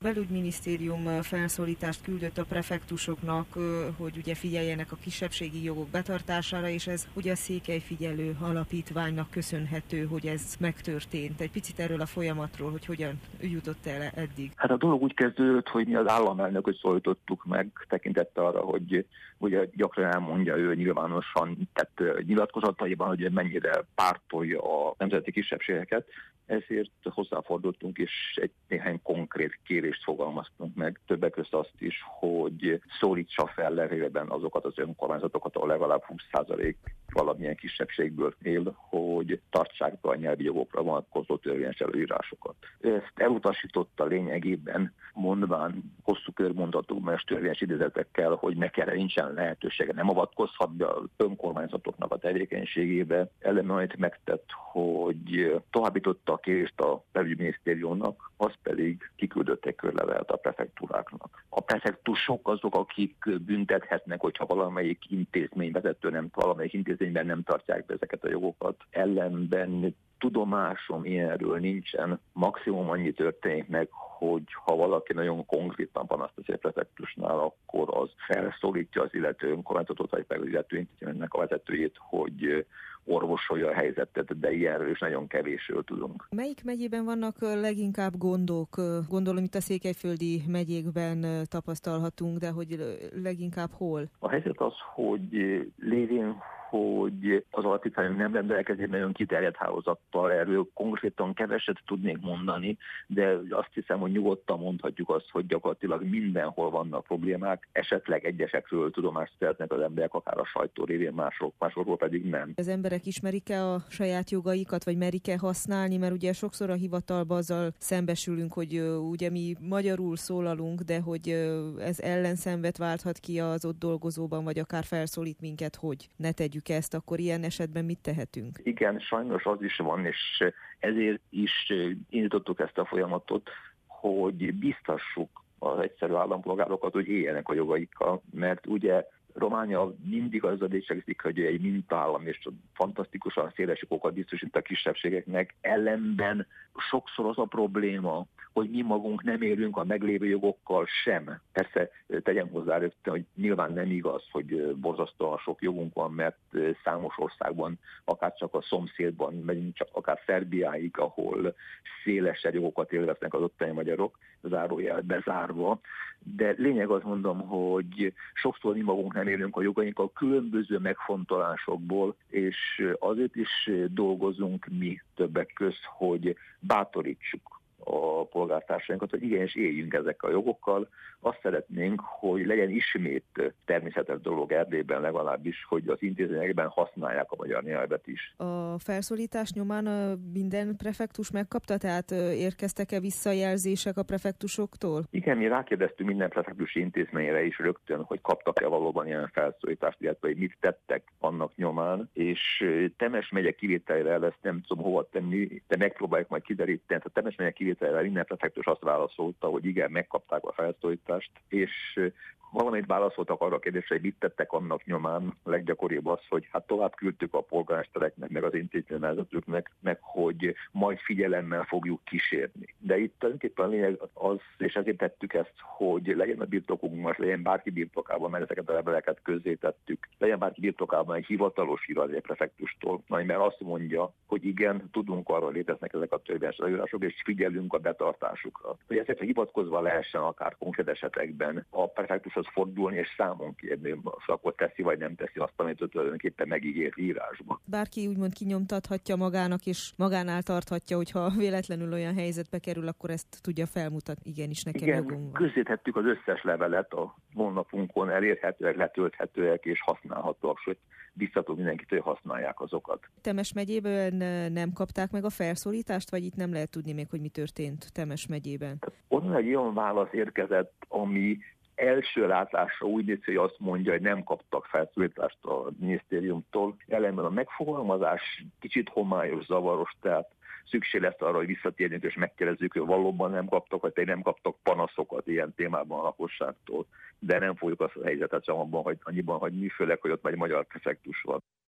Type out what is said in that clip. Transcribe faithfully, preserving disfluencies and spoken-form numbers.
Belügyminisztérium felszólítást küldött a prefektusoknak, hogy ugye figyeljenek a kisebbségi jogok betartására, és ez ugye a Székelyfigyelő Alapítványnak köszönhető, hogy ez megtörtént. Egy picit erről a folyamatról, hogy hogyan jutott el eddig. Hát a dolog úgy kezdődött, hogy mi az államelnököt szólítottuk meg, tekintette arra, hogy ugye gyakran elmondja ő nyilvánosan, tehát nyilatkozataiban, hogy mennyire pártolja a nemzeti kisebbségeket, ezért hozzáfordultunk, és egy néhány konkrét kérést fogalmaztunk meg. Többek között azt is, hogy szólítsa fel levélben azokat az önkormányzatokat, ahol legalább húsz százalék valamilyen kisebbségből él, hogy tartsák be a nyelvi jogokra vonatkozó törvényes előírásokat. Ezt elutasította lényegében, mondván hosszú körmondatokban és törvényes idézetekkel, hogy neki erre nincsen lehetősége, nem avatkozhat be az önkormányzatoknak a tevékenységébe. Ellenben amit megtett, hogy továbbította a kérést a belügyminisztériumnak, az pedig kiküldött egy körlevelet a prefektúráknak. A prefektusok azok, akik büntethetnek, hogyha valamelyik intézményvezető nem, valamelyik intézményben nem tartják be ezeket a jogokat. Ellenben tudomásom ilyenről nincsen. Maximum annyi történik meg, hogy ha valaki nagyon konkrétan panaszt teszi a prefektusnál, akkor az felszólítja az illető önkormányzatot, vagy pedig illető intézménynek a vezetőjét, hogy orvosolja a helyzetet, de ilyenről is nagyon kevésről tudunk. Melyik megyében vannak leginkább gondok? Gondolom itt a székelyföldi megyékben tapasztalhatunk, de hogy leginkább hol? A helyzet az, hogy lévén, hogy az alapítvány nem rendelkezik nagyon kiterjedt hálózattal, erről konkrétan keveset tudnék mondani, de azt hiszem, hogy nyugodtan mondhatjuk azt, hogy gyakorlatilag mindenhol vannak problémák, esetleg egyesekről tudomást szeretnek az emberek, akár a sajtó révén, mások, másokról pedig nem. Az emberek ismerik-e a saját jogaikat, vagy merik-e használni, mert ugye sokszor a hivatalban azzal szembesülünk, hogy uh, ugye mi magyarul szólalunk, de hogy uh, ez ellenszenvet válthat ki az ott dolgozóban, vagy akár felszólít minket, hogy ne tegyük ezt, akkor ilyen esetben mit tehetünk? Igen, sajnos az is van, és ezért is indítottuk ezt a folyamatot, hogy biztassuk az egyszerű állampolgárokat, hogy éljenek a jogaikkal, mert ugye Románia mindig az a dicsekszik, hogy egy mintállam és fantasztikusan széles jogokat biztosít a kisebbségeknek, ellenben sokszor az a probléma, hogy mi magunk nem élünk a meglévő jogokkal sem. Persze tegyem hozzá rögtön, hogy nyilván nem igaz, hogy borzasztóan sok jogunk van, mert számos országban, akár csak a szomszédban, megyünk csak akár Szerbiáig, ahol szélesebb jogokat élveznek az ottani magyarok, zárójel bezárva. De lényeg azt mondom, hogy sokszor mi magunk nem élünk a jogainkkal különböző megfontolásokból, és azért is dolgozunk mi többek közt, hogy bátorítsuk a polgártársainkat, hogy igenis éljünk ezekkel a jogokkal. Azt szeretnénk, hogy legyen ismét természetes dolog Erdélyben legalábbis, hogy az intézményekben használják a magyar nyelvet is. A felszólítás nyomán minden prefektus megkapta, tehát érkeztek-e visszajelzések a prefektusoktól? Igen, mi rákérdeztünk minden prefektusi intézményre is rögtön, hogy kaptak-e valóban ilyen felszólítást, illetve hogy mit tettek annak nyomán, és Temes megye kivételre ezt nem tudom hova tenni, de megpróbáljuk majd kideríteni. A Temes megye kivételre minden prefektus azt válaszolta, hogy igen, megkapták a felszólítást, és valamit válaszoltak arra a kérdésre, hogy mit tettek annak nyomán. A leggyakoribb az, hogy hát tovább küldtük a polgármestereknek, meg az intézményvezetőknek, meg hogy majd figyelemmel fogjuk kísérni. De itt tulajdonképpen a lényeg az, és ezért tettük ezt, hogy legyen a birtokunk most, legyen bárki birtokában, mert ezeket a leveleket közzétettük, legyen bárki birtokában egy hivatalos hír az prefektustól, mert azt mondja, hogy igen, tudunk arról, léteznek ezek a törvényes előírások, és figyelünk a betartásukra. Hogy ezekre hivatkozva lehessen akár konkrét esetekben a prefektushoz fordulni és számon kérni, hogy akkor teszi vagy nem teszi azt, amit tulajdonképpen megígért írásban. Bárki úgymond kinyomtathatja magának, és magánál tarthatja, hogyha véletlenül olyan helyzetbe kerül, akkor ezt tudja felmutatni. Igenis, nekem jogunk van. Közzétettük az összes levelet a honlapunkon, elérhetőek, letölthetőek és használhatóak, sőt, biztatunk mindenkit, hogy használják azokat. Temes megyében nem kapták meg a felszólítást, vagy itt nem lehet tudni még, hogy mi történt Temes megyében? Onnan egy olyan válasz érkezett, ami első látásra úgy néz, hogy azt mondja, hogy nem kaptak felszólítást a minisztériumtól. Ellenben a megfogalmazás kicsit homályos, zavaros, tehát szükség lesz arra, hogy visszatérjünk és megkérdezzük, hogy valóban nem kaptak, vagy nem kaptak panaszokat ilyen témában a lakosságtól. De nem fogjuk azt a helyzetet sem abban, hogy annyiban, hogy mi főleg, hogy ott egy magyar prefektus van.